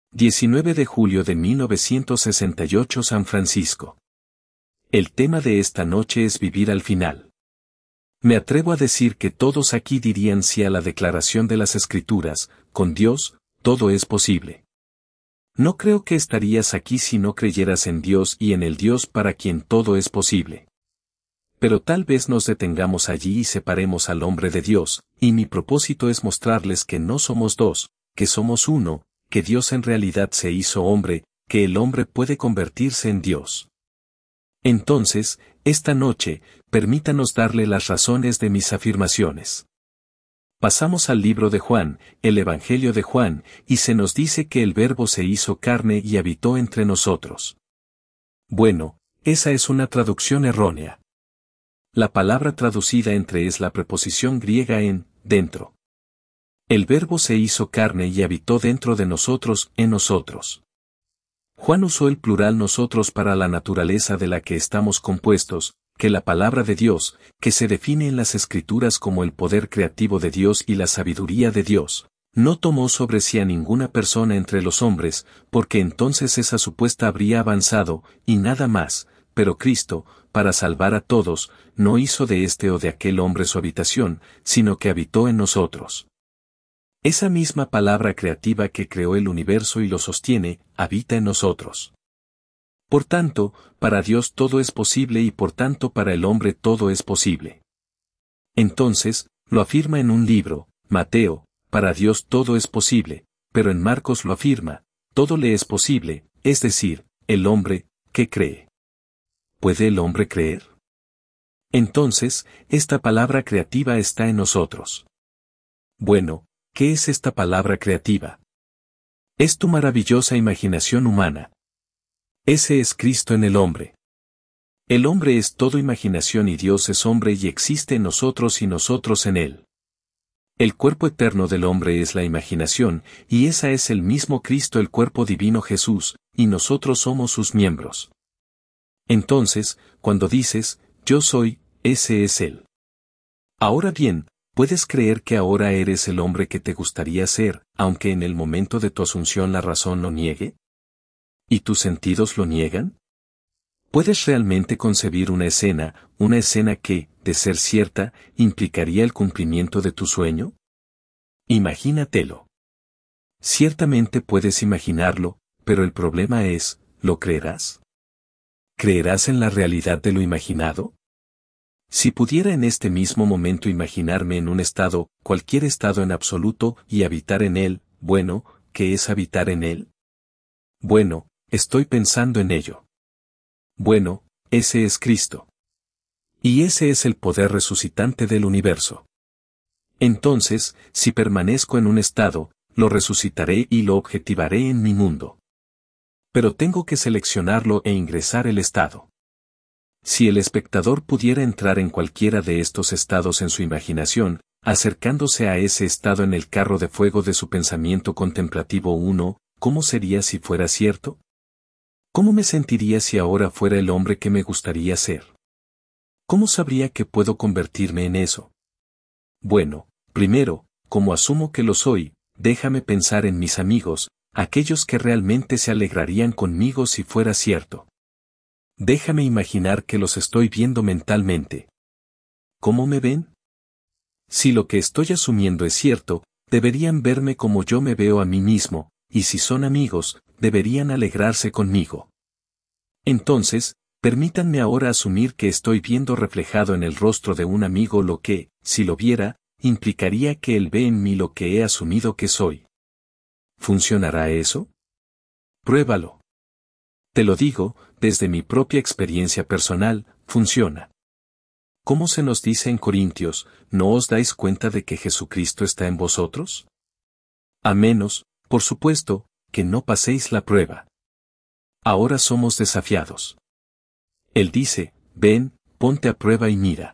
19 de julio de 1968 San Francisco. El tema de esta noche es vivir al final. Me atrevo a decir que todos aquí dirían sí a la declaración de las Escrituras: con Dios, todo es posible. No creo que estarías aquí si no creyeras en Dios y en el Dios para quien todo es posible. Pero tal vez nos detengamos allí y separemos al hombre de Dios, y mi propósito es mostrarles que no somos dos, que somos uno, que Dios en realidad se hizo hombre, que el hombre puede convertirse en Dios. Entonces, esta noche, permítanos darle las razones de mis afirmaciones. Pasamos al libro de Juan, el Evangelio de Juan, y se nos dice que el Verbo se hizo carne y habitó entre nosotros. Bueno, esa es una traducción errónea. La palabra traducida entre es la preposición griega en dentro. El Verbo se hizo carne y habitó dentro de nosotros, en nosotros. Juan usó el plural nosotros para la naturaleza de la que estamos compuestos, que la palabra de Dios, que se define en las Escrituras como el poder creativo de Dios y la sabiduría de Dios, no tomó sobre sí a ninguna persona entre los hombres, porque entonces esa supuesta habría avanzado, y nada más, pero Cristo, para salvar a todos, no hizo de este o de aquel hombre su habitación, sino que habitó en nosotros. Esa misma palabra creativa que creó el universo y lo sostiene, habita en nosotros. Por tanto, para Dios todo es posible y por tanto para el hombre todo es posible. Entonces, lo afirma en un libro, Mateo: para Dios todo es posible, pero en Marcos lo afirma: todo le es posible, es decir, el hombre, que cree. ¿Puede el hombre creer? Entonces, esta palabra creativa está en nosotros. Bueno, ¿qué es esta palabra creativa? Es tu maravillosa imaginación humana. Ese es Cristo en el hombre. El hombre es todo imaginación y Dios es hombre y existe en nosotros y nosotros en él. El cuerpo eterno del hombre es la imaginación, y esa es el mismo Cristo, el cuerpo divino Jesús, y nosotros somos sus miembros. Entonces, cuando dices, yo soy, ese es él. Ahora bien, ¿puedes creer que ahora eres el hombre que te gustaría ser, aunque en el momento de tu asunción la razón lo niegue? ¿Y tus sentidos lo niegan? ¿Puedes realmente concebir una escena que, de ser cierta, implicaría el cumplimiento de tu sueño? Imagínatelo. Ciertamente puedes imaginarlo, pero el problema es, ¿lo creerás? ¿Creerás en la realidad de lo imaginado? Si pudiera en este mismo momento imaginarme en un estado, cualquier estado en absoluto, y habitar en él, bueno, ¿qué es habitar en él? Bueno, estoy pensando en ello. Bueno, ese es Cristo. Y ese es el poder resucitante del universo. Entonces, si permanezco en un estado, lo resucitaré y lo objetivaré en mi mundo. Pero tengo que seleccionarlo e ingresar el estado. Si el espectador pudiera entrar en cualquiera de estos estados en su imaginación, acercándose a ese estado en el carro de fuego de su pensamiento contemplativo uno, ¿cómo sería si fuera cierto? ¿Cómo me sentiría si ahora fuera el hombre que me gustaría ser? ¿Cómo sabría que puedo convertirme en eso? Bueno, primero, como asumo que lo soy, déjame pensar en mis amigos, aquellos que realmente se alegrarían conmigo si fuera cierto. Déjame imaginar que los estoy viendo mentalmente. ¿Cómo me ven? Si lo que estoy asumiendo es cierto, deberían verme como yo me veo a mí mismo, y si son amigos, deberían alegrarse conmigo. Entonces, permítanme ahora asumir que estoy viendo reflejado en el rostro de un amigo lo que, si lo viera, implicaría que él ve en mí lo que he asumido que soy. ¿Funcionará eso? Pruébalo. Te lo digo, desde mi propia experiencia personal, funciona. ¿Cómo se nos dice en Corintios, no os dais cuenta de que Jesucristo está en vosotros? A menos, por supuesto, que no paséis la prueba. Ahora somos desafiados. Él dice, ven, ponte a prueba y mira.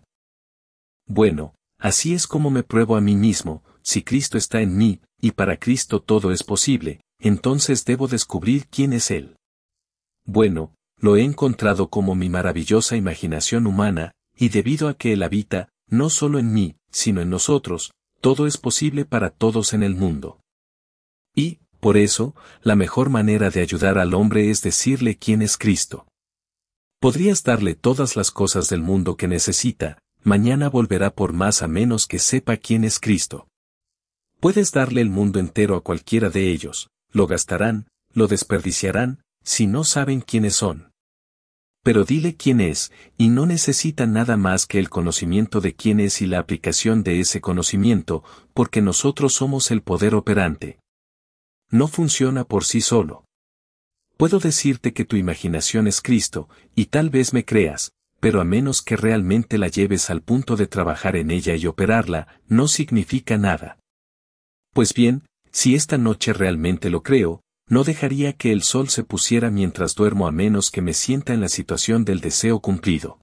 Bueno, así es como me pruebo a mí mismo: si Cristo está en mí, y para Cristo todo es posible, entonces debo descubrir quién es Él. Bueno, lo he encontrado como mi maravillosa imaginación humana, y debido a que Él habita, no solo en mí, sino en nosotros, todo es posible para todos en el mundo. Y, Por eso, la mejor manera de ayudar al hombre es decirle quién es Cristo. Podrías darle todas las cosas del mundo que necesita, mañana volverá por más a menos que sepa quién es Cristo. Puedes darle el mundo entero a cualquiera de ellos, lo gastarán, lo desperdiciarán, si no saben quiénes son. Pero dile quién es, y no necesita nada más que el conocimiento de quién es y la aplicación de ese conocimiento, porque nosotros somos el poder operante. No funciona por sí solo. Puedo decirte que tu imaginación es Cristo, y tal vez me creas, pero a menos que realmente la lleves al punto de trabajar en ella y operarla, no significa nada. Pues bien, si esta noche realmente lo creo, no dejaría que el sol se pusiera mientras duermo a menos que me sienta en la situación del deseo cumplido.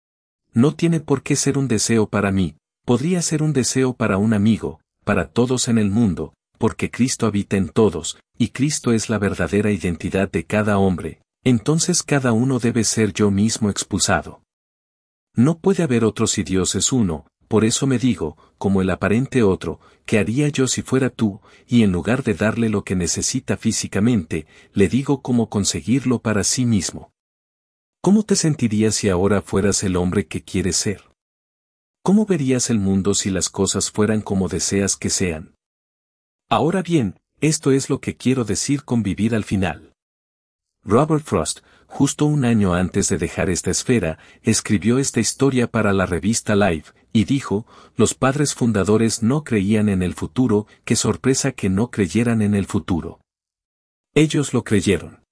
No tiene por qué ser un deseo para mí, podría ser un deseo para un amigo, para todos en el mundo, porque Cristo habita en todos, y Cristo es la verdadera identidad de cada hombre, entonces cada uno debe ser yo mismo expulsado. No puede haber otro si Dios es uno, por eso me digo, como el aparente otro, ¿qué haría yo si fuera tú? Y en lugar de darle lo que necesita físicamente, le digo cómo conseguirlo para sí mismo. ¿Cómo te sentirías si ahora fueras el hombre que quieres ser? ¿Cómo verías el mundo si las cosas fueran como deseas que sean? Ahora bien, esto es lo que quiero decir con vivir al final. Robert Frost, justo un año antes de dejar esta esfera, escribió esta historia para la revista Life, y dijo, los padres fundadores no creían en el futuro, qué sorpresa que no creyeran en el futuro. Ellos lo creyeron.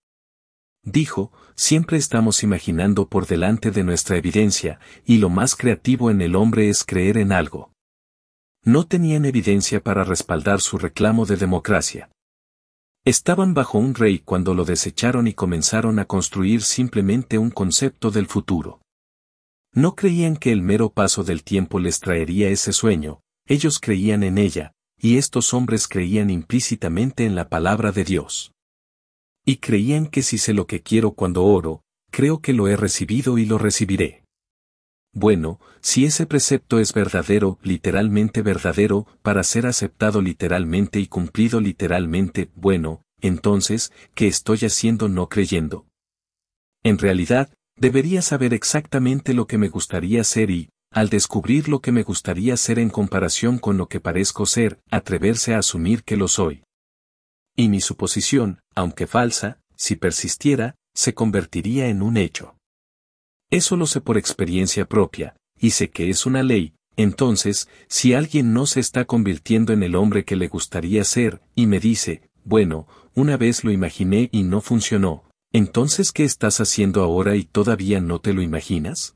Dijo, siempre estamos imaginando por delante de nuestra evidencia, y lo más creativo en el hombre es creer en algo. No tenían evidencia para respaldar su reclamo de democracia. Estaban bajo un rey cuando lo desecharon y comenzaron a construir simplemente un concepto del futuro. No creían que el mero paso del tiempo les traería ese sueño, ellos creían en ella, y estos hombres creían implícitamente en la palabra de Dios. Y creían que si sé lo que quiero cuando oro, creo que lo he recibido y lo recibiré. Bueno, si ese precepto es verdadero, literalmente verdadero, para ser aceptado literalmente y cumplido literalmente, bueno, entonces, ¿qué estoy haciendo no creyendo? En realidad, debería saber exactamente lo que me gustaría ser y, al descubrir lo que me gustaría ser en comparación con lo que parezco ser, atreverse a asumir que lo soy. Y mi suposición, aunque falsa, si persistiera, se convertiría en un hecho. Eso lo sé por experiencia propia, y sé que es una ley, entonces, si alguien no se está convirtiendo en el hombre que le gustaría ser, y me dice, bueno, una vez lo imaginé y no funcionó, entonces ¿qué estás haciendo ahora y todavía no te lo imaginas?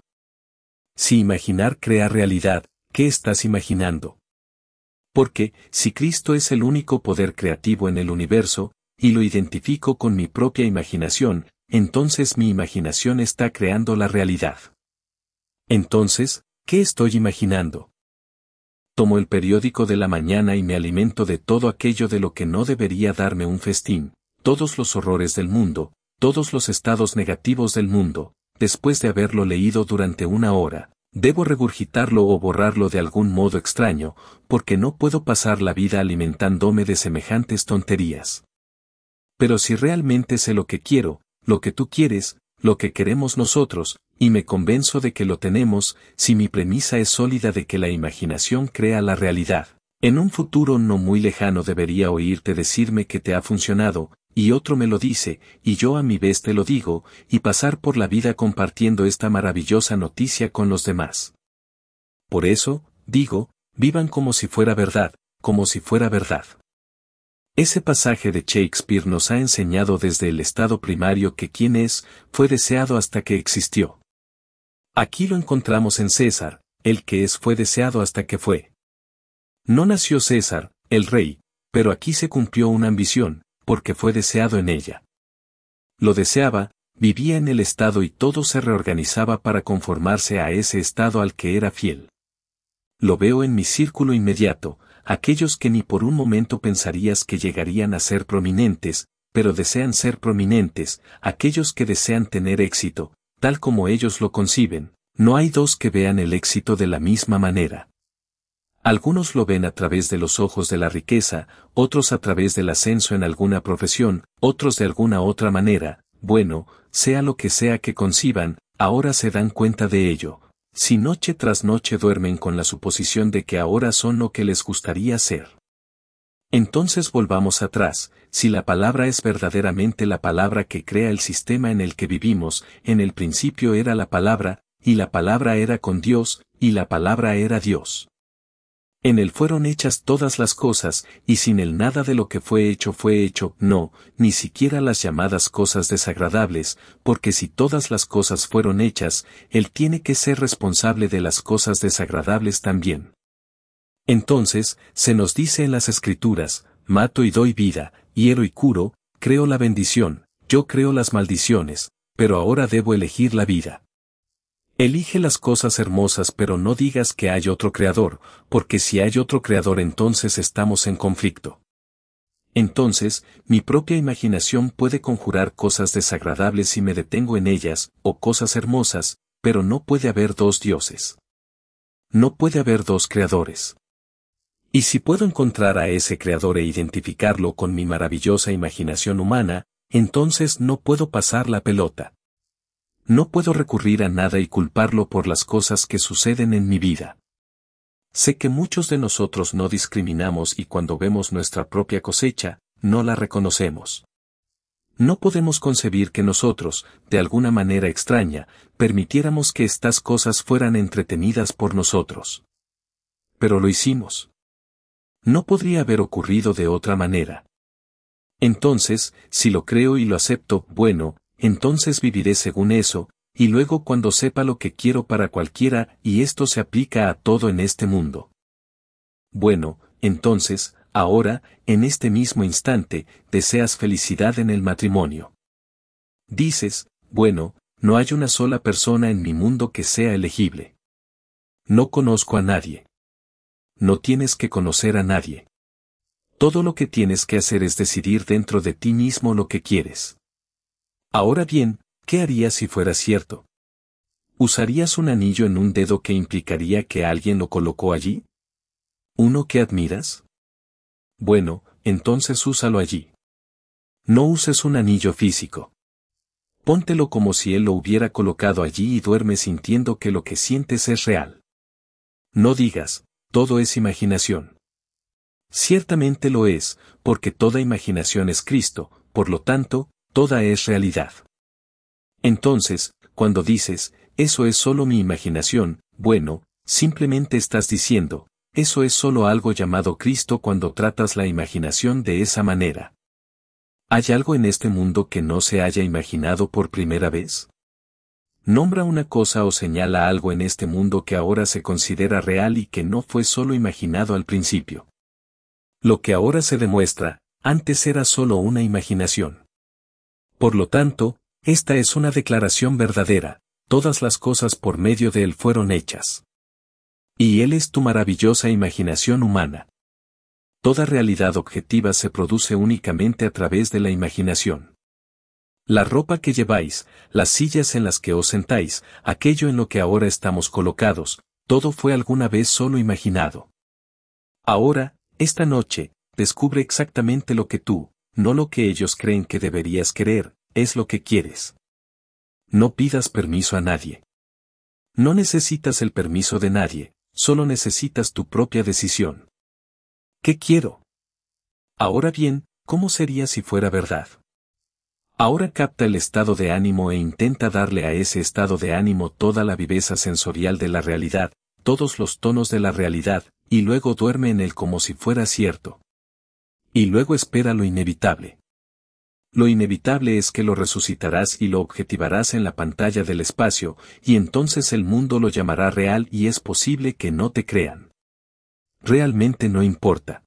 Si imaginar crea realidad, ¿qué estás imaginando? Porque, si Cristo es el único poder creativo en el universo, y lo identifico con mi propia imaginación, entonces mi imaginación está creando la realidad. Entonces, ¿qué estoy imaginando? Tomo el periódico de la mañana y me alimento de todo aquello de lo que no debería darme un festín, todos los horrores del mundo, todos los estados negativos del mundo, después de haberlo leído durante una hora. Debo regurgitarlo o borrarlo de algún modo extraño, porque no puedo pasar la vida alimentándome de semejantes tonterías. Pero si realmente sé lo que quiero, lo que tú quieres, lo que queremos nosotros, y me convenzo de que lo tenemos, si mi premisa es sólida de que la imaginación crea la realidad, en un futuro no muy lejano debería oírte decirme que te ha funcionado, y otro me lo dice, y yo a mi vez te lo digo, y pasar por la vida compartiendo esta maravillosa noticia con los demás. Por eso, digo, vivan como si fuera verdad, como si fuera verdad. Ese pasaje de Shakespeare nos ha enseñado desde el estado primario que quien es, fue deseado hasta que existió. Aquí lo encontramos en César, el que es fue deseado hasta que fue. No nació César, el rey, pero aquí se cumplió una ambición, porque fue deseado en ella. Lo deseaba, vivía en el estado y todo se reorganizaba para conformarse a ese estado al que era fiel. Lo veo en mi círculo inmediato, aquellos que ni por un momento pensarías que llegarían a ser prominentes, pero desean ser prominentes, aquellos que desean tener éxito, tal como ellos lo conciben, no hay dos que vean el éxito de la misma manera. Algunos lo ven a través de los ojos de la riqueza, otros a través del ascenso en alguna profesión, otros de alguna otra manera. Bueno, sea lo que sea que conciban, ahora se dan cuenta de ello. Si noche tras noche duermen con la suposición de que ahora son lo que les gustaría ser. Entonces volvamos atrás, si la palabra es verdaderamente la palabra que crea el sistema en el que vivimos, en el principio era la palabra, y la palabra era con Dios, y la palabra era Dios. En él fueron hechas todas las cosas, y sin él nada de lo que fue hecho, no, ni siquiera las llamadas cosas desagradables, porque si todas las cosas fueron hechas, él tiene que ser responsable de las cosas desagradables también. Entonces, se nos dice en las Escrituras, mato y doy vida, hiero y curo, creo la bendición, yo creo las maldiciones, pero ahora debo elegir la vida. Elige las cosas hermosas, pero no digas que hay otro creador, porque si hay otro creador entonces estamos en conflicto. Entonces, mi propia imaginación puede conjurar cosas desagradables si me detengo en ellas, o cosas hermosas, pero no puede haber dos dioses. No puede haber dos creadores. Y si puedo encontrar a ese creador e identificarlo con mi maravillosa imaginación humana, entonces no puedo pasar la pelota. No puedo recurrir a nada y culparlo por las cosas que suceden en mi vida. Sé que muchos de nosotros no discriminamos y cuando vemos nuestra propia cosecha, no la reconocemos. No podemos concebir que nosotros, de alguna manera extraña, permitiéramos que estas cosas fueran entretenidas por nosotros. Pero lo hicimos. No podría haber ocurrido de otra manera. Entonces, si lo creo y lo acepto, bueno, entonces viviré según eso, y luego cuando sepa lo que quiero para cualquiera, y esto se aplica a todo en este mundo. Bueno, entonces, ahora, en este mismo instante, deseas felicidad en el matrimonio. Dices, bueno, no hay una sola persona en mi mundo que sea elegible. No conozco a nadie. No tienes que conocer a nadie. Todo lo que tienes que hacer es decidir dentro de ti mismo lo que quieres. Ahora bien, ¿qué harías si fuera cierto? ¿Usarías un anillo en un dedo que implicaría que alguien lo colocó allí? ¿Uno que admiras? Bueno, entonces úsalo allí. No uses un anillo físico. Póntelo como si él lo hubiera colocado allí y duerme sintiendo que lo que sientes es real. No digas, todo es imaginación. Ciertamente lo es, porque toda imaginación es Cristo, por lo tanto, toda es realidad. Entonces, cuando dices, eso es solo mi imaginación, bueno, simplemente estás diciendo, eso es solo algo llamado Cristo cuando tratas la imaginación de esa manera. ¿Hay algo en este mundo que no se haya imaginado por primera vez? Nombra una cosa o señala algo en este mundo que ahora se considera real y que no fue solo imaginado al principio. Lo que ahora se demuestra, antes era solo una imaginación. Por lo tanto, esta es una declaración verdadera, todas las cosas por medio de él fueron hechas. Y él es tu maravillosa imaginación humana. Toda realidad objetiva se produce únicamente a través de la imaginación. La ropa que lleváis, las sillas en las que os sentáis, aquello en lo que ahora estamos colocados, todo fue alguna vez solo imaginado. Ahora, esta noche, descubre exactamente lo que tú, no lo que ellos creen que deberías querer, es lo que quieres. No pidas permiso a nadie. No necesitas el permiso de nadie, solo necesitas tu propia decisión. ¿Qué quiero? Ahora bien, ¿cómo sería si fuera verdad? Ahora capta el estado de ánimo e intenta darle a ese estado de ánimo toda la viveza sensorial de la realidad, todos los tonos de la realidad, y luego duerme en él como si fuera cierto. Y luego espera lo inevitable. Lo inevitable es que lo resucitarás y lo objetivarás en la pantalla del espacio, y entonces el mundo lo llamará real y es posible que no te crean. Realmente no importa.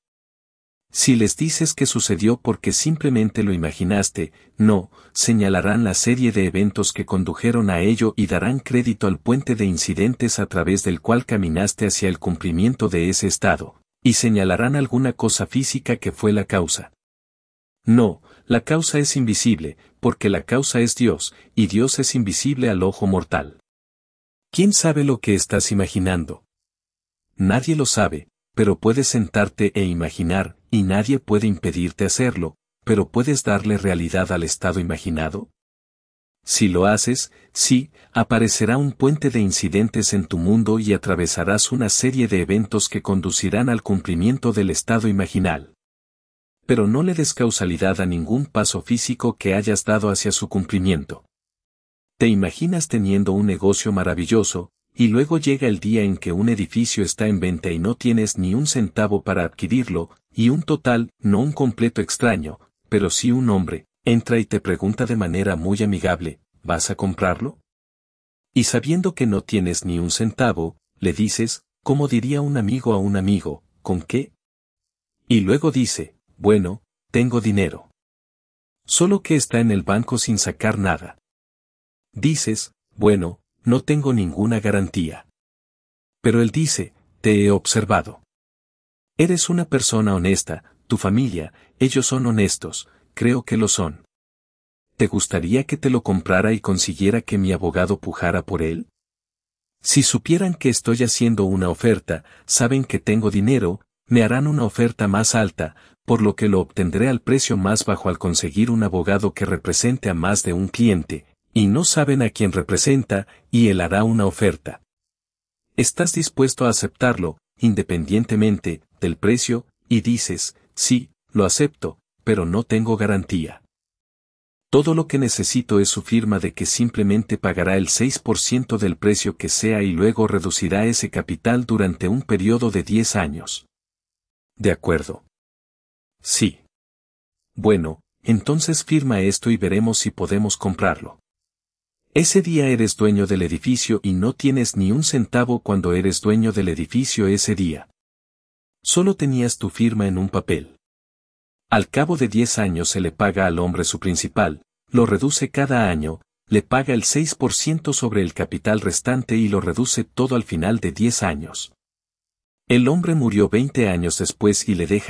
Si les dices que sucedió porque simplemente lo imaginaste, no, señalarán la serie de eventos que condujeron a ello y darán crédito al puente de incidentes a través del cual caminaste hacia el cumplimiento de ese estado, y señalarán alguna cosa física que fue la causa. No, la causa es invisible, porque la causa es Dios, y Dios es invisible al ojo mortal. ¿Quién sabe lo que estás imaginando? Nadie lo sabe, pero puedes sentarte e imaginar, y nadie puede impedirte hacerlo, pero ¿puedes darle realidad al estado imaginado? Si lo haces, sí, aparecerá un puente de incidentes en tu mundo y atravesarás una serie de eventos que conducirán al cumplimiento del estado imaginal. Pero no le des causalidad a ningún paso físico que hayas dado hacia su cumplimiento. Te imaginas teniendo un negocio maravilloso, y luego llega el día en que un edificio está en venta y no tienes ni un centavo para adquirirlo, y un total, no un completo extraño, pero sí un hombre, entra y te pregunta de manera muy amigable, ¿vas a comprarlo? Y sabiendo que no tienes ni un centavo, le dices, como diría un amigo a un amigo, ¿con qué? Y luego dice, bueno, tengo dinero. Solo que está en el banco sin sacar nada. Dices, bueno, no tengo ninguna garantía. Pero él dice, te he observado. Eres una persona honesta, tu familia, ellos son honestos, creo que lo son. ¿Te gustaría que te lo comprara y consiguiera que mi abogado pujara por él? Si supieran que estoy haciendo una oferta, saben que tengo dinero, me harán una oferta más alta, por lo que lo obtendré al precio más bajo al conseguir un abogado que represente a más de un cliente, y no saben a quién representa, y él hará una oferta. Estás dispuesto a aceptarlo, independientemente del precio, y dices, sí, lo acepto, pero no tengo garantía. Todo lo que necesito es su firma de que simplemente pagará el 6% del precio que sea y luego reducirá ese capital durante un periodo de 10 años. ¿De acuerdo? Sí. Bueno, entonces firma esto y veremos si podemos comprarlo. Ese día eres dueño del edificio y no tienes ni un centavo cuando eres dueño del edificio ese día. Solo tenías tu firma en un papel. Al cabo de 10 años se le paga al hombre su principal, lo reduce cada año, le paga el 6% sobre el capital restante y lo reduce todo al final de 10 años. El hombre murió 20 años después y le deja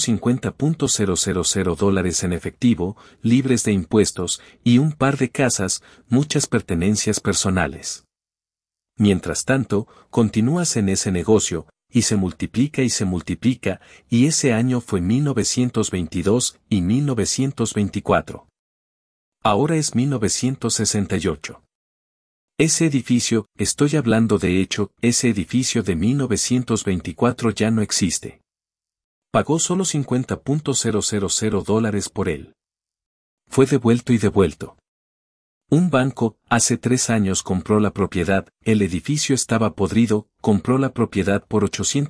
$150,000 en efectivo, libres de impuestos, y un par de casas, muchas pertenencias personales. Mientras tanto, continúas en ese negocio, y se multiplica, y ese año fue 1922 y 1924. Ahora es 1968. Ese edificio, estoy hablando de hecho, ese edificio de 1924 ya no existe. Pagó solo $50,000 por él. Fue devuelto y devuelto. Un banco, hace 3 años compró la propiedad, el edificio estaba podrido, compró la propiedad por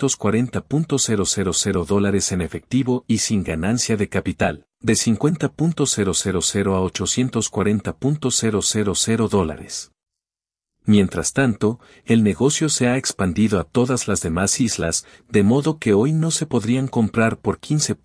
$840,000 en efectivo y sin ganancia de capital, de $50,000 a $840,000. Mientras tanto, el negocio se ha expandido a todas las demás islas, de modo que hoy no se podrían comprar por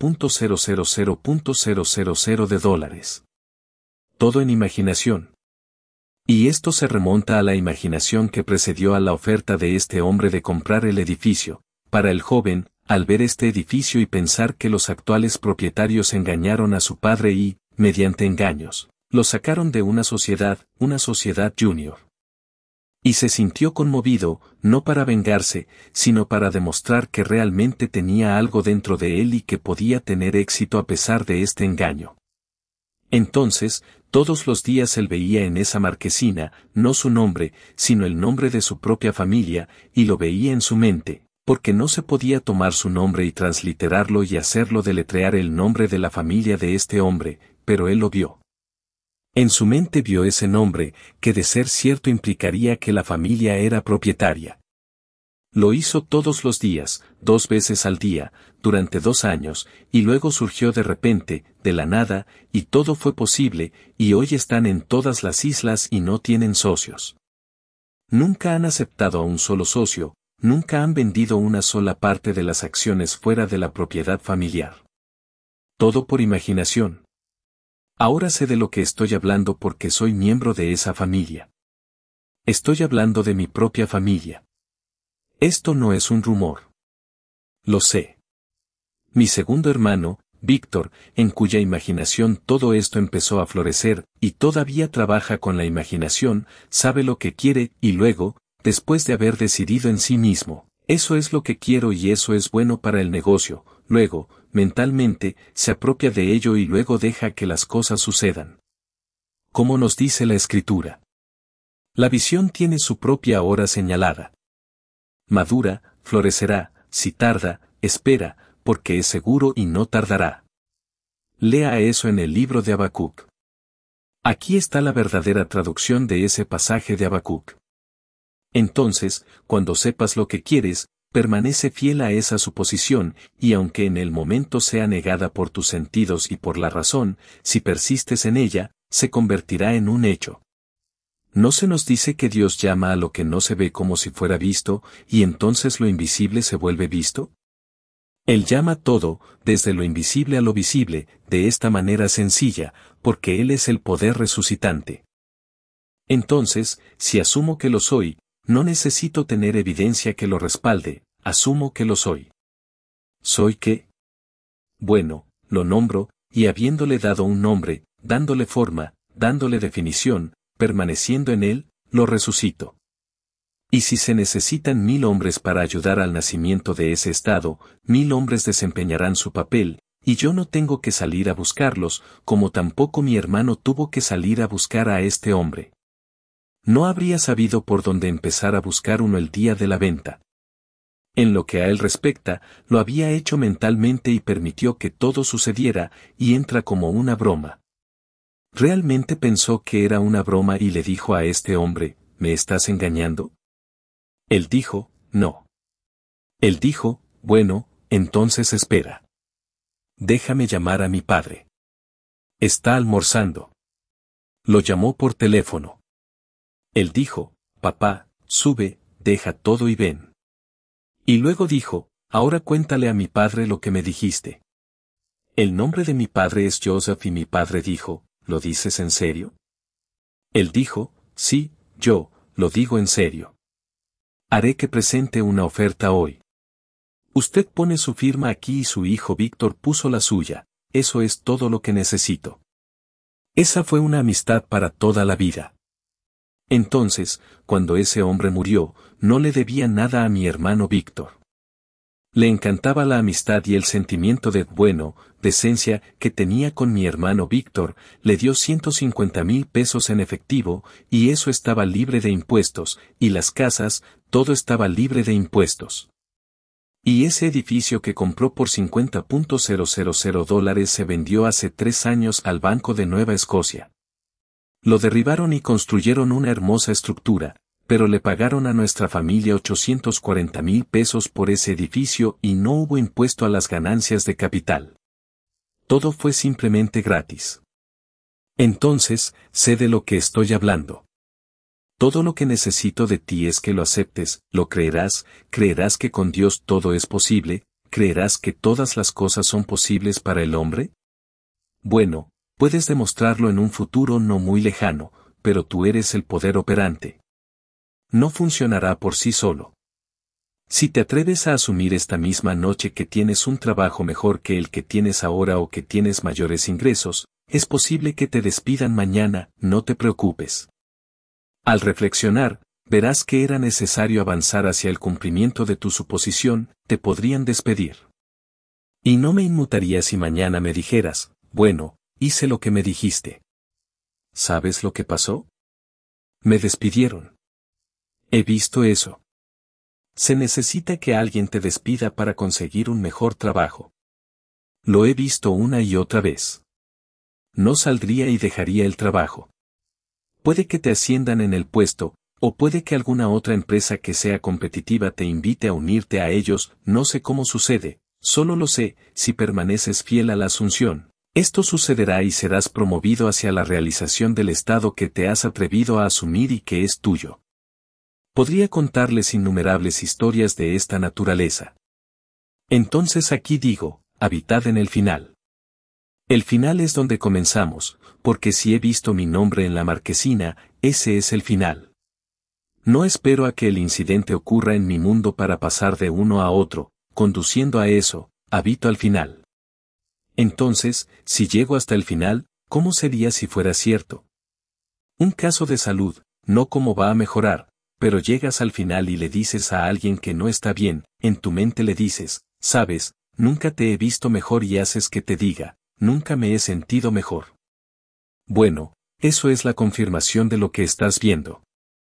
$15,000,000. Todo en imaginación. Y esto se remonta a la imaginación que precedió a la oferta de este hombre de comprar el edificio. Para el joven, al ver este edificio y pensar que los actuales propietarios engañaron a su padre y, mediante engaños, lo sacaron de una sociedad junior. Y se sintió conmovido, no para vengarse, sino para demostrar que realmente tenía algo dentro de él y que podía tener éxito a pesar de este engaño. Entonces, todos los días él veía en esa marquesina, no su nombre, sino el nombre de su propia familia, y lo veía en su mente, porque no se podía tomar su nombre y transliterarlo y hacerlo deletrear el nombre de la familia de este hombre, pero él lo vio. En su mente vio ese nombre, que de ser cierto implicaría que la familia era propietaria. Lo hizo todos los días, 2 veces al día, durante 2 años, y luego surgió de repente, de la nada, y todo fue posible, y hoy están en todas las islas y no tienen socios. Nunca han aceptado a un solo socio, nunca han vendido una sola parte de las acciones fuera de la propiedad familiar. Todo por imaginación. Ahora sé de lo que estoy hablando porque soy miembro de esa familia. Estoy hablando de mi propia familia. Esto no es un rumor. Lo sé. Mi segundo hermano, Víctor, en cuya imaginación todo esto empezó a florecer, y todavía trabaja con la imaginación, sabe lo que quiere, y luego, después de haber decidido en sí mismo, Eso es lo que quiero y eso es bueno para el negocio. Luego, mentalmente, se apropia de ello y luego deja que las cosas sucedan. Como nos dice la Escritura. La visión tiene su propia hora señalada. Madura, florecerá, si tarda, espera, porque es seguro y no tardará. Lea eso en el libro de Habacuc. Aquí está la verdadera traducción de ese pasaje de Habacuc. Entonces, cuando sepas lo que quieres, permanece fiel a esa suposición, y aunque en el momento sea negada por tus sentidos y por la razón, si persistes en ella, se convertirá en un hecho. ¿No se nos dice que Dios llama a lo que no se ve como si fuera visto, y entonces lo invisible se vuelve visto? Él llama todo, desde lo invisible a lo visible, de esta manera sencilla, porque Él es el poder resucitante. Entonces, si asumo que lo soy, no necesito tener evidencia que lo respalde, asumo que lo soy. ¿Soy qué? Bueno, lo nombro, y habiéndole dado un nombre, dándole forma, dándole definición, permaneciendo en él, lo resucito. Y si se necesitan 1000 hombres para ayudar al nacimiento de ese estado, 1000 hombres desempeñarán su papel, y yo no tengo que salir a buscarlos, como tampoco mi hermano tuvo que salir a buscar a este hombre. No habría sabido por dónde empezar a buscar uno el día de la venta. En lo que a él respecta, lo había hecho mentalmente y permitió que todo sucediera, y entra como una broma. ¿Realmente pensó que era una broma y le dijo a este hombre, ¿me estás engañando? Él dijo, no. Él dijo, bueno, entonces espera. Déjame llamar a mi padre. Está almorzando. Lo llamó por teléfono. Él dijo, papá, sube, deja todo y ven. Y luego dijo, ahora cuéntale a mi padre lo que me dijiste. El nombre de mi padre es Joseph y mi padre dijo, ¿lo dices en serio? Él dijo, sí, yo, lo digo en serio. Haré que presente una oferta hoy. Usted pone su firma aquí y su hijo Víctor puso la suya, eso es todo lo que necesito. Esa fue una amistad para toda la vida. Entonces, cuando ese hombre murió, no le debía nada a mi hermano Víctor. Le encantaba la amistad y el sentimiento de decencia que tenía con mi hermano Víctor, le dio 150,000 pesos en efectivo, y eso estaba libre de impuestos, y las casas, todo estaba libre de impuestos. Y ese edificio que compró por $50,000 se vendió hace 3 años al Banco de Nueva Escocia. Lo derribaron y construyeron una hermosa estructura, pero le pagaron a nuestra familia 840,000 pesos por ese edificio y no hubo impuesto a las ganancias de capital. Todo fue simplemente gratis. Entonces, sé de lo que estoy hablando. Todo lo que necesito de ti es que lo aceptes, lo creerás que con Dios todo es posible, creerás que todas las cosas son posibles para el hombre. Bueno, puedes demostrarlo en un futuro no muy lejano, pero tú eres el poder operante. No funcionará por sí solo. Si te atreves a asumir esta misma noche que tienes un trabajo mejor que el que tienes ahora o que tienes mayores ingresos, es posible que te despidan mañana, no te preocupes. Al reflexionar, verás que era necesario avanzar hacia el cumplimiento de tu suposición, te podrían despedir. Y no me inmutaría si mañana me dijeras, bueno, hice lo que me dijiste. ¿Sabes lo que pasó? Me despidieron. He visto eso. Se necesita que alguien te despida para conseguir un mejor trabajo. Lo he visto una y otra vez. No saldría y dejaría el trabajo. Puede que te asciendan en el puesto, o puede que alguna otra empresa que sea competitiva te invite a unirte a ellos, no sé cómo sucede, solo lo sé, si permaneces fiel a la Asunción. Esto sucederá y serás promovido hacia la realización del estado que te has atrevido a asumir y que es tuyo. Podría contarles innumerables historias de esta naturaleza. Entonces aquí digo, habitad en el final. El final es donde comenzamos, porque si he visto mi nombre en la marquesina, ese es el final. No espero a que el incidente ocurra en mi mundo para pasar de uno a otro, conduciendo a eso, habito al final. Entonces, si llego hasta el final, ¿cómo sería si fuera cierto? Un caso de salud, no cómo va a mejorar, pero llegas al final y le dices a alguien que no está bien, en tu mente le dices, sabes, nunca te he visto mejor y haces que te diga, nunca me he sentido mejor. Bueno, eso es la confirmación de lo que estás viendo.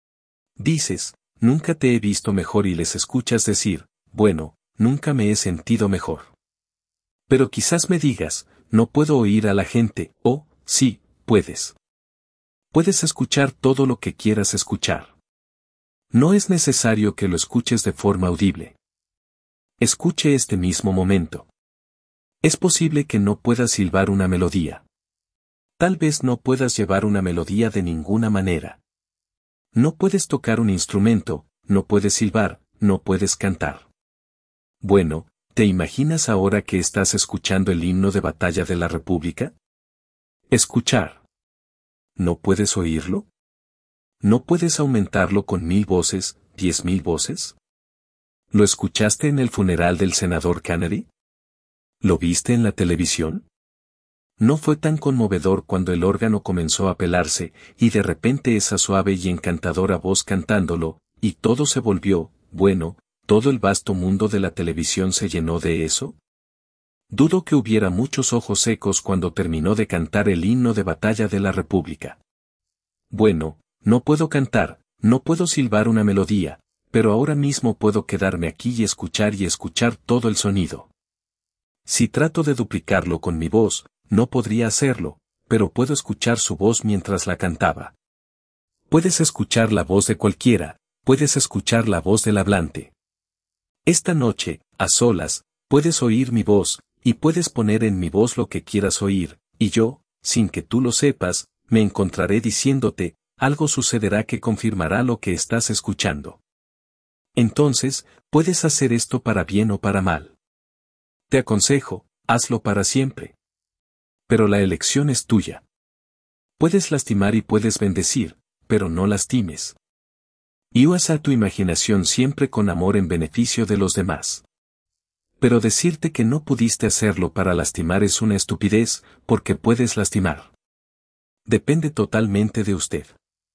Dices, nunca te he visto mejor y les escuchas decir, bueno, nunca me he sentido mejor. Pero quizás me digas, no puedo oír a la gente, o, sí, puedes. Puedes escuchar todo lo que quieras escuchar. No es necesario que lo escuches de forma audible. Escuche este mismo momento. Es posible que no puedas silbar una melodía. Tal vez no puedas llevar una melodía de ninguna manera. No puedes tocar un instrumento, no puedes silbar, no puedes cantar. Bueno, ¿te imaginas ahora que estás escuchando el himno de batalla de la República? Escuchar. ¿No puedes oírlo? ¿No puedes aumentarlo con 1000 voces, 10.000 voces? ¿Lo escuchaste en el funeral del senador Kennedy? ¿Lo viste en la televisión? ¿No fue tan conmovedor cuando el órgano comenzó a pelarse, y de repente esa suave y encantadora voz cantándolo, y todo se volvió, bueno, todo el vasto mundo de la televisión se llenó de eso? Dudo que hubiera muchos ojos secos cuando terminó de cantar el himno de batalla de la República. Bueno, no puedo cantar, no puedo silbar una melodía, pero ahora mismo puedo quedarme aquí y escuchar todo el sonido. Si trato de duplicarlo con mi voz, no podría hacerlo, pero puedo escuchar su voz mientras la cantaba. Puedes escuchar la voz de cualquiera, puedes escuchar la voz del hablante. Esta noche, a solas, puedes oír mi voz, y puedes poner en mi voz lo que quieras oír, y yo, sin que tú lo sepas, me encontraré diciéndote, algo sucederá que confirmará lo que estás escuchando. Entonces, puedes hacer esto para bien o para mal. Te aconsejo, hazlo para siempre. Pero la elección es tuya. Puedes lastimar y puedes bendecir, pero no lastimes. Y usa tu imaginación siempre con amor en beneficio de los demás. Pero decirte que no pudiste hacerlo para lastimar es una estupidez, porque puedes lastimar. Depende totalmente de usted.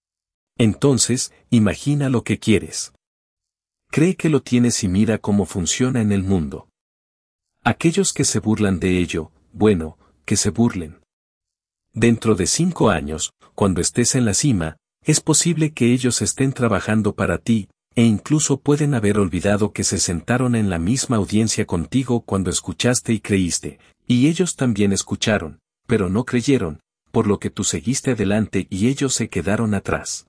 Entonces, imagina lo que quieres. Cree que lo tienes y mira cómo funciona en el mundo. Aquellos que se burlan de ello, bueno, que se burlen. Dentro de 5 años, cuando estés en la cima, es posible que ellos estén trabajando para ti, e incluso pueden haber olvidado que se sentaron en la misma audiencia contigo cuando escuchaste y creíste, y ellos también escucharon, pero no creyeron, por lo que tú seguiste adelante y ellos se quedaron atrás.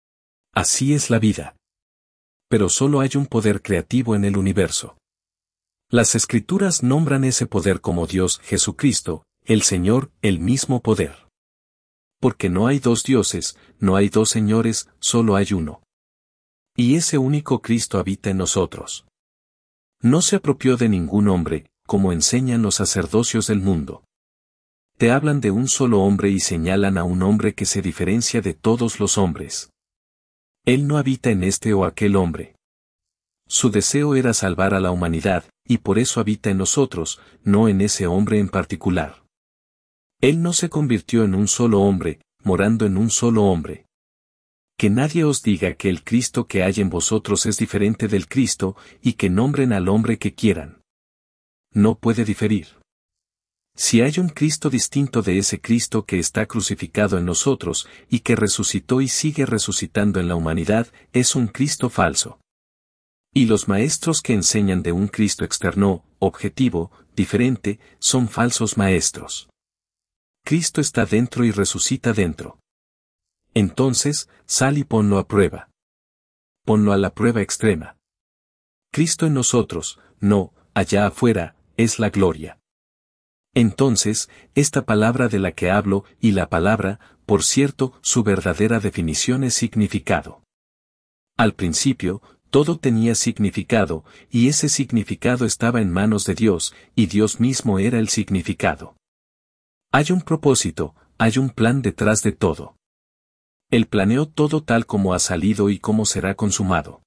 Así es la vida. Pero solo hay un poder creativo en el universo. Las Escrituras nombran ese poder como Dios Jesucristo, el Señor, el mismo poder. Porque no hay dos dioses, no hay dos señores, solo hay uno. Y ese único Cristo habita en nosotros. No se apropió de ningún hombre, como enseñan los sacerdocios del mundo. Te hablan de un solo hombre y señalan a un hombre que se diferencia de todos los hombres. Él no habita en este o aquel hombre. Su deseo era salvar a la humanidad, y por eso habita en nosotros, no en ese hombre en particular. Él no se convirtió en un solo hombre, morando en un solo hombre. Que nadie os diga que el Cristo que hay en vosotros es diferente del Cristo, y que nombren al hombre que quieran. No puede diferir. Si hay un Cristo distinto de ese Cristo que está crucificado en nosotros, y que resucitó y sigue resucitando en la humanidad, es un Cristo falso. Y los maestros que enseñan de un Cristo externo, objetivo, diferente, son falsos maestros. Cristo está dentro y resucita dentro. Entonces, sal y ponlo a prueba. Ponlo a la prueba extrema. Cristo en nosotros, no, allá afuera, es la gloria. Entonces, esta palabra de la que hablo, y la palabra, por cierto, su verdadera definición es significado. Al principio, todo tenía significado, y ese significado estaba en manos de Dios, y Dios mismo era el significado. Hay un propósito, hay un plan detrás de todo. Él planeó todo tal como ha salido y cómo será consumado.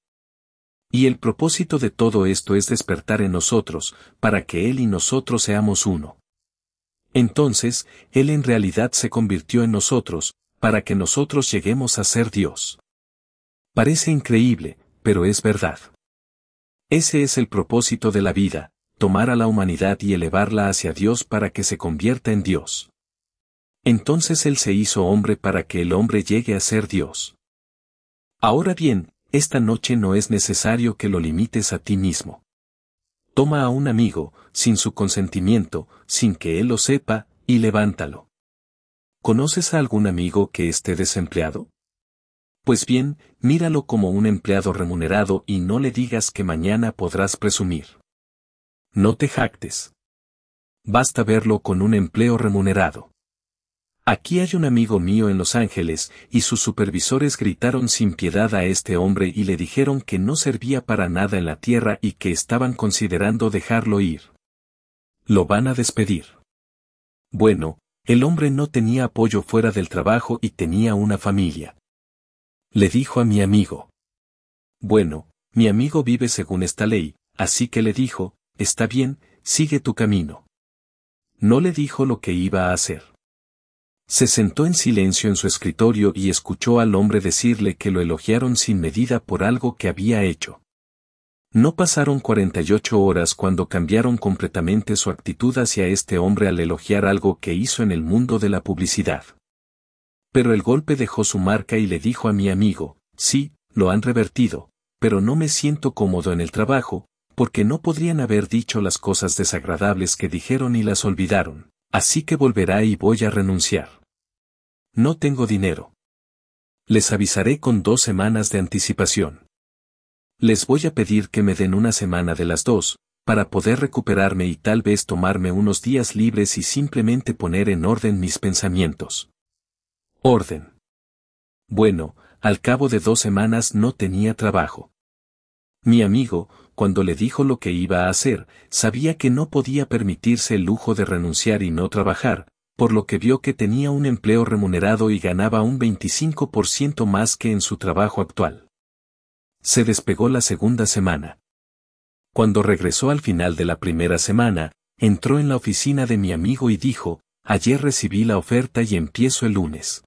Y el propósito de todo esto es despertar en nosotros, para que Él y nosotros seamos uno. Entonces, Él en realidad se convirtió en nosotros, para que nosotros lleguemos a ser Dios. Parece increíble, pero es verdad. Ese es el propósito de la vida, tomar a la humanidad y elevarla hacia Dios para que se convierta en Dios. Entonces Él se hizo hombre para que el hombre llegue a ser Dios. Ahora bien, esta noche no es necesario que lo limites a ti mismo. Toma a un amigo, sin su consentimiento, sin que él lo sepa, y levántalo. ¿Conoces a algún amigo que esté desempleado? Pues bien, míralo como un empleado remunerado y no le digas que mañana podrás presumir. No te jactes. Basta verlo con un empleo remunerado. Aquí hay un amigo mío en Los Ángeles, y sus supervisores gritaron sin piedad a este hombre y le dijeron que no servía para nada en la tierra y que estaban considerando dejarlo ir. Lo van a despedir. Bueno, el hombre no tenía apoyo fuera del trabajo y tenía una familia. Le dijo a mi amigo. Bueno, mi amigo vive según esta ley, así que le dijo, está bien, sigue tu camino. No le dijo lo que iba a hacer. Se sentó en silencio en su escritorio y escuchó al hombre decirle que lo elogiaron sin medida por algo que había hecho. No pasaron 48 horas cuando cambiaron completamente su actitud hacia este hombre al elogiar algo que hizo en el mundo de la publicidad. Pero el golpe dejó su marca y le dijo a mi amigo, sí, lo han revertido, pero no me siento cómodo en el trabajo, porque no podrían haber dicho las cosas desagradables que dijeron y las olvidaron, así que volverá y voy a renunciar. No tengo dinero. Les avisaré con 2 semanas de anticipación. Les voy a pedir que me den una semana de las 2, para poder recuperarme y tal vez tomarme unos días libres y simplemente poner en orden mis pensamientos. Orden. Bueno, al cabo de 2 semanas no tenía trabajo. Mi amigo, cuando le dijo lo que iba a hacer, sabía que no podía permitirse el lujo de renunciar y no trabajar, por lo que vio que tenía un empleo remunerado y ganaba un 25% más que en su trabajo actual. Se despegó la segunda semana. Cuando regresó al final de la primera semana, entró en la oficina de mi amigo y dijo, ayer recibí la oferta y empiezo el lunes.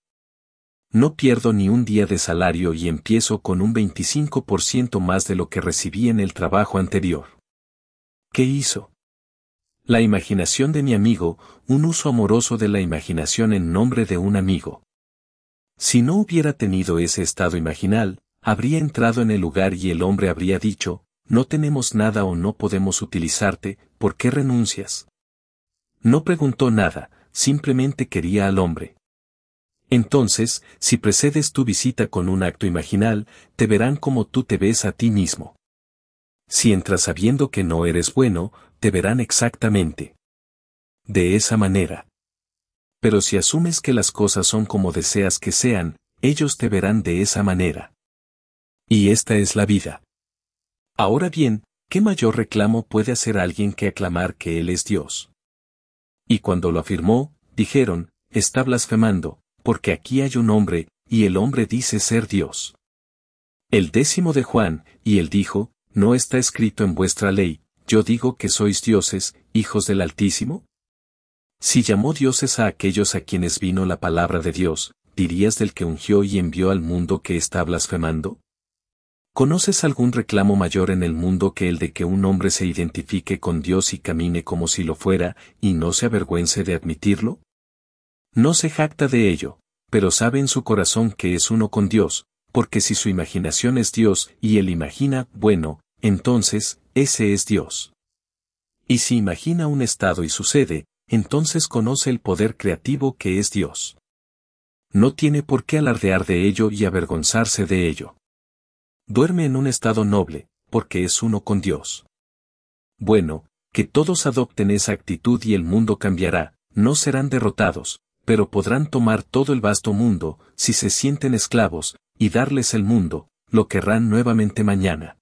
No pierdo ni un día de salario y empiezo con un 25% más de lo que recibí en el trabajo anterior. ¿Qué hizo? La imaginación de mi amigo, un uso amoroso de la imaginación en nombre de un amigo. Si no hubiera tenido ese estado imaginal, habría entrado en el lugar y el hombre habría dicho, no tenemos nada o no podemos utilizarte, ¿por qué renuncias? No preguntó nada, simplemente quería al hombre. Entonces, si precedes tu visita con un acto imaginal, te verán como tú te ves a ti mismo. Si entras sabiendo que no eres bueno, te verán exactamente de esa manera. Pero si asumes que las cosas son como deseas que sean, ellos te verán de esa manera. Y esta es la vida. Ahora bien, ¿qué mayor reclamo puede hacer alguien que aclamar que Él es Dios? Y cuando lo afirmó, dijeron, está blasfemando, porque aquí hay un hombre, y el hombre dice ser Dios. El 10 de Juan, y él dijo, ¿no está escrito en vuestra ley, yo digo que sois dioses, hijos del Altísimo? Si llamó dioses a aquellos a quienes vino la palabra de Dios, ¿dirías del que ungió y envió al mundo que está blasfemando? ¿Conoces algún reclamo mayor en el mundo que el de que un hombre se identifique con Dios y camine como si lo fuera, y no se avergüence de admitirlo? No se jacta de ello, pero sabe en su corazón que es uno con Dios, porque si su imaginación es Dios y él imagina, bueno, entonces, ese es Dios. Y si imagina un estado y sucede, entonces conoce el poder creativo que es Dios. No tiene por qué alardear de ello y avergonzarse de ello. Duerme en un estado noble, porque es uno con Dios. Bueno, que todos adopten esa actitud y el mundo cambiará, no serán derrotados, pero podrán tomar todo el vasto mundo, si se sienten esclavos, y darles el mundo, lo querrán nuevamente mañana.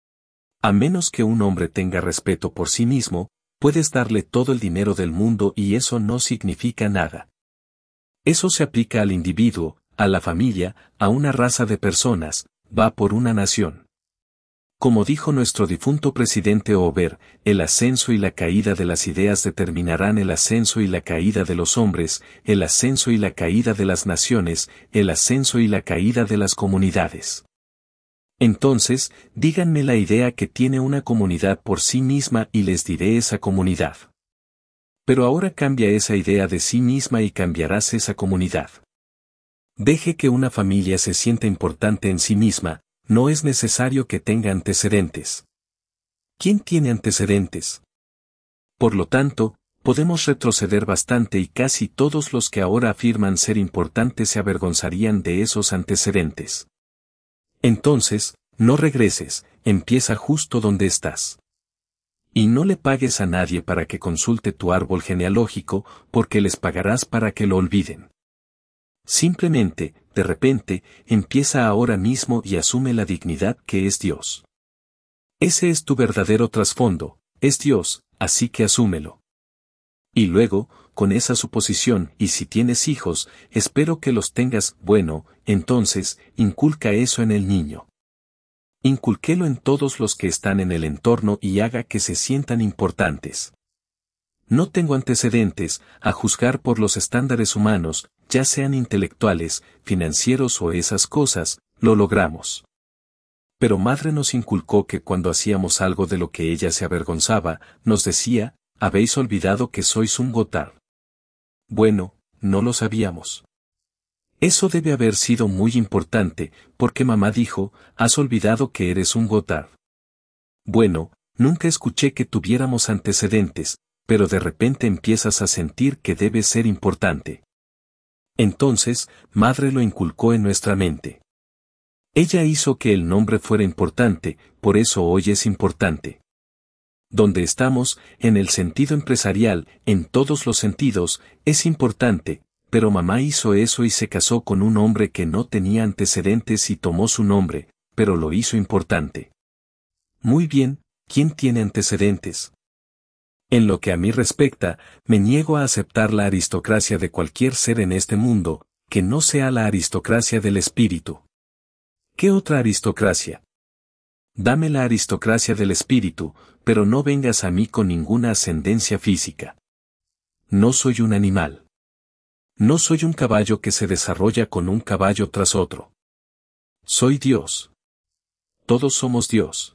A menos que un hombre tenga respeto por sí mismo, puedes darle todo el dinero del mundo y eso no significa nada. Eso se aplica al individuo, a la familia, a una raza de personas, va por una nación. Como dijo nuestro difunto presidente Hoover, el ascenso y la caída de las ideas determinarán el ascenso y la caída de los hombres, el ascenso y la caída de las naciones, el ascenso y la caída de las comunidades. Entonces, díganme la idea que tiene una comunidad por sí misma y les diré esa comunidad. Pero ahora cambia esa idea de sí misma y cambiarás esa comunidad. Deje que una familia se sienta importante en sí misma, no es necesario que tenga antecedentes. ¿Quién tiene antecedentes? Por lo tanto, podemos retroceder bastante y casi todos los que ahora afirman ser importantes se avergonzarían de esos antecedentes. Entonces, no regreses, empieza justo donde estás. Y no le pagues a nadie para que consulte tu árbol genealógico, porque les pagarás para que lo olviden. Simplemente, de repente, empieza ahora mismo y asume la dignidad que es Dios. Ese es tu verdadero trasfondo, es Dios, así que asúmelo. Y luego, con esa suposición, y si tienes hijos, espero que los tengas, bueno, entonces, inculca eso en el niño. Inculquélo en todos los que están en el entorno y haga que se sientan importantes. No tengo antecedentes, a juzgar por los estándares humanos, ya sean intelectuales, financieros o esas cosas, lo logramos. Pero madre nos inculcó que cuando hacíamos algo de lo que ella se avergonzaba, nos decía, habéis olvidado que sois un Gotthard. Bueno, no lo sabíamos. Eso debe haber sido muy importante, porque mamá dijo, has olvidado que eres un Gotthard. Bueno, nunca escuché que tuviéramos antecedentes, pero de repente empiezas a sentir que debe ser importante. Entonces, madre lo inculcó en nuestra mente. Ella hizo que el nombre fuera importante, por eso hoy es importante. Donde estamos, en el sentido empresarial, en todos los sentidos, es importante, pero mamá hizo eso y se casó con un hombre que no tenía antecedentes y tomó su nombre, pero lo hizo importante. Muy bien, ¿quién tiene antecedentes? En lo que a mí respecta, me niego a aceptar la aristocracia de cualquier ser en este mundo, que no sea la aristocracia del espíritu. ¿Qué otra aristocracia? Dame la aristocracia del espíritu, pero no vengas a mí con ninguna ascendencia física. No soy un animal. No soy un caballo que se desarrolla con un caballo tras otro. Soy Dios. Todos somos Dios.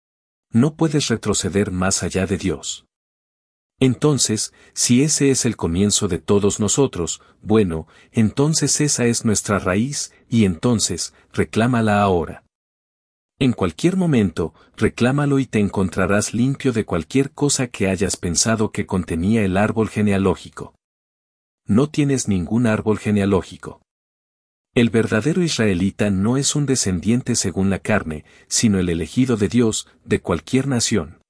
No puedes retroceder más allá de Dios. Entonces, si ese es el comienzo de todos nosotros, bueno, entonces esa es nuestra raíz, y entonces, reclámala ahora. En cualquier momento, reclámalo y te encontrarás limpio de cualquier cosa que hayas pensado que contenía el árbol genealógico. No tienes ningún árbol genealógico. El verdadero israelita no es un descendiente según la carne, sino el elegido de Dios, de cualquier nación.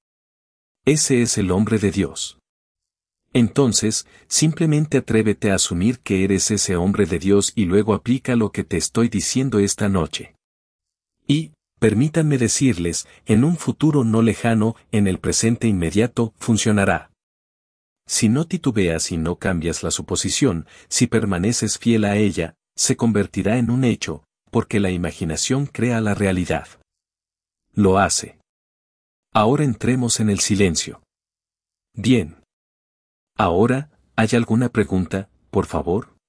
Ese es el hombre de Dios. Entonces, simplemente atrévete a asumir que eres ese hombre de Dios y luego aplica lo que te estoy diciendo esta noche. Y, permítanme decirles, en un futuro no lejano, en el presente inmediato, funcionará. Si no titubeas y no cambias la suposición, si permaneces fiel a ella, se convertirá en un hecho, porque la imaginación crea la realidad. Lo hace. Ahora entremos en el silencio. Bien. Ahora, ¿hay alguna pregunta, por favor?